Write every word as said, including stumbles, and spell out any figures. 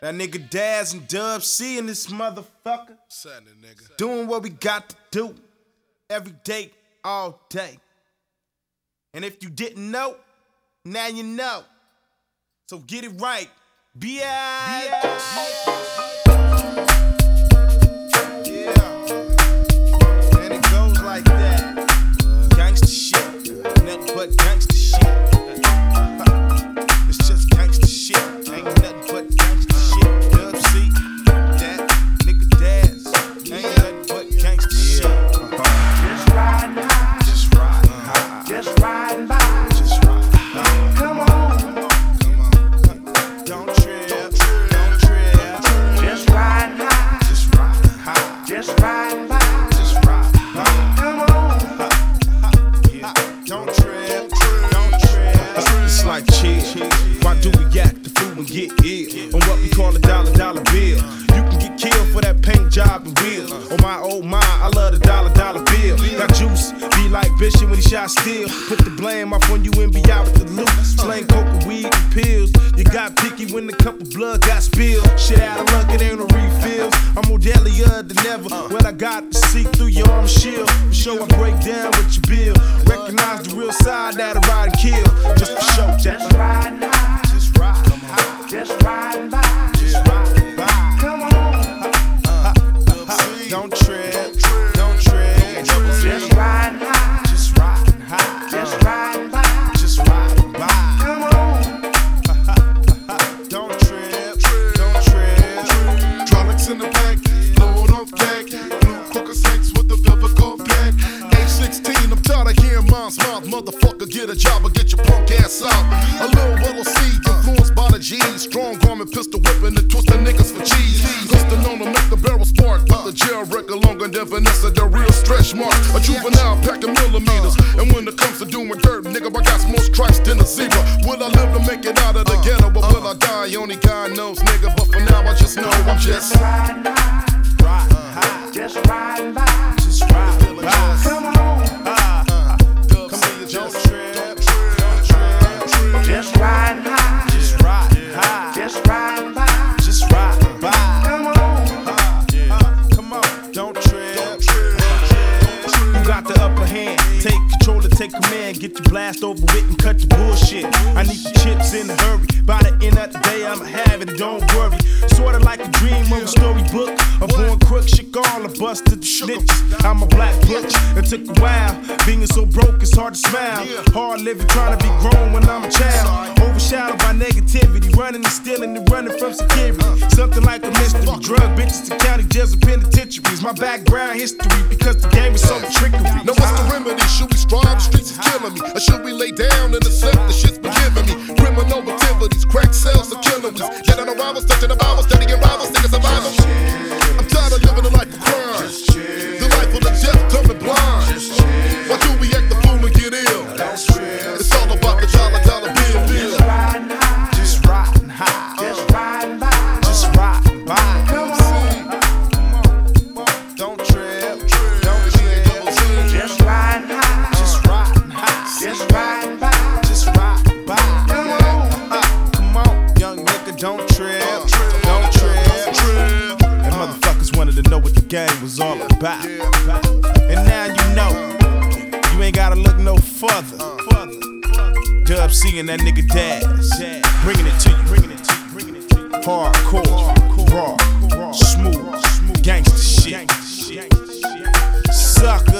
That nigga Daz and Dub C in this motherfucker. Saturday, nigga. Doing what we got to do. Every day, all day. And if you didn't know, now you know. So get it right. B I Yeah. And it goes like that. Gangsta shit. Nothing but gangsta shit. It's just gangsta shit. Ain't nothing but gangsta shit. Dub C, that nigga Daz. Ain't nothing but gangsta shit. Just riding high. Just riding high. Just riding by. Just riding high. Come on. Don't trip, don't trip. Just riding high. Just riding high. Just riding by. Just riding high. Come on. Yeah. Don't trip, don't trip. It's like chill. Why do we act the fool and get ill on what we call a dollar dollar bill? You can get killed for that paint job and wheels. On my old mind, I love the dollar dollar bill. Got juice, be like Bishop when he shot steel. Put the blame off on you and be out with the loot. Slang coke and weed and pills. You got picky when the cup of blood got spilled. Shit out of luck, it ain't no refills. I'm more deadlier than ever. What I got to see through your arm shield. For sure I break down with your bill. Recognize the real side that I ride and kill. Just for show, Just riding high. just ride high. Just riding by. Just ride by. Come on. Don't trip, don't trip. Just riding high. Just riding high. Just riding by. Just riding by. Come on. Don't trip, don't trip. Hydraulics in the back, blowing off gas. Blue Crocker six with the velvet coat pack. Age sixteen, I'm tired of hearing mom's mouth. Motherfucker, get a job or get your punk ass out. A little Willow C, influenced by the G's. Strong arm and pistol whipping and twisting niggas for cheese. Pistol known to make the barrel spark. But the jail record longer than Vanessa, the real stretch mark. A juvenile packing millimeters. And when it comes to doing dirt, nigga, I got more stripes than a zebra. Will I live to make it out of the ghetto? But will I die? Only God knows, nigga. But for now, I just know I'm just Just riding high. Riding high. Just riding by. Just riding by. Come on. Come on, don't trip, don't trip. Just riding high. Just riding high. Just riding by. Just riding by. Come on. Come on, don't trip. You got the upper hand. Take control and take command. Get your blast over with and cut the bullshit. I need the chips in a hurry. By the end of the day, I'ma have it, don't worry. Sorta like a dream of a storybook. A born crook, shook all, I busted the snitches. I'm a black butch. It took a while. Being so broke, it's hard to smile. Hard living, trying to be grown when I'm a child. Overshadowed by negativity. Running and stealing and running from security. Something like a mystery. Drug bitches to county jails and penitentiaries. My background history because the game is so trickery. Now what's the remedy? Should we strive? The streets is killing me. Or should we lay down and accept the shit's been giving me? Criminal activities, crack sales are killing me. Dead on arrivals, touching the Bible, studying rivals, niggas survival. I'm tired of living a life of crime. The life of the deaf, dumb and blind. Why do we act the fool and get ill? It's all about the dollar, dollar bill, bill. Just riding high. Just riding high. Just riding by. Just riding by. Come on. Don't trip, don't trip. Just riding high. Just riding high. Just riding by. Just riding by. Come on. Come on, young nigga, don't trip, don't trip. And motherfuckers wanted to know what the game was all about. And now you know, you ain't gotta look no further. Dub C and that nigga Daz, bringing it to you, bringing it to you, bringing it to you. Hardcore, raw, smooth, gangsta shit. Suck.